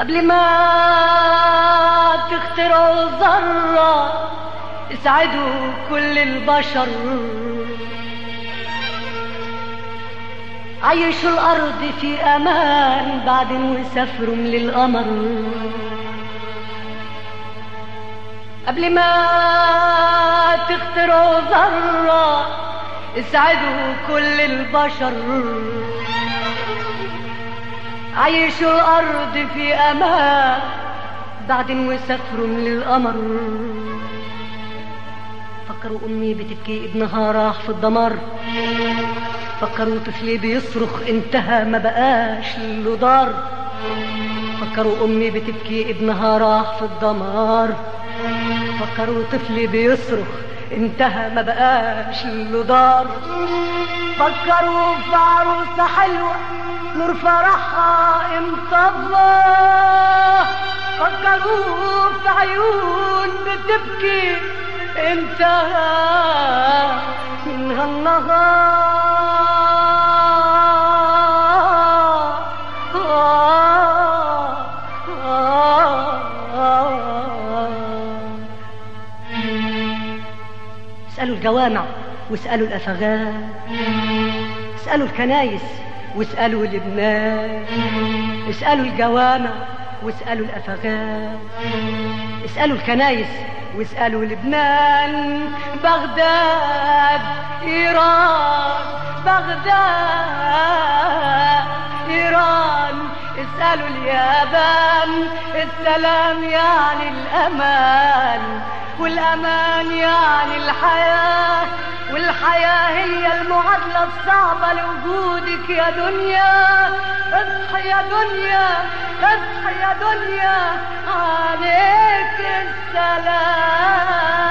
قبل ما تخترعوا ذرة اسعدوا كل البشر، عيشوا الأرض في أمان بعدين وسافروا للقمر. قبل ما تخترعوا ذرة اسعدوا كل البشر، عيشوا الأرض في أمان بعدين وسافروا للقمر. فكروا أمي بتبكي ابنها راح في الدمار، فكروا طفلي بيصرخ انتهى ما بقاش له دار. فكروا أمي بتبكي ابنها راح في الدمار، فكروا طفلي بيصرخ انتهى ما بقاش له دار. فكروا في عروسة حلوة نور فرحها انطفى، فكروا في عيون بتبكي انتهى منها النهار. اسألوا الجوامع واسألوا الأفغان، اسألوا الكنايس واسألوا لبنان، اسألوا الجوامع واسألوا الأفغان، اسألوا الكنايس واسألوا لبنان، بغداد إيران، بغداد إيران، اسألوا اليابان. السلام يعني الأمان، والأمان يعني الحياة، والحياة هي المعادلة الصعبة لوجودك يا دنيا. اصحي يا دنيا، اصحي يا دنيا، عليك السلام.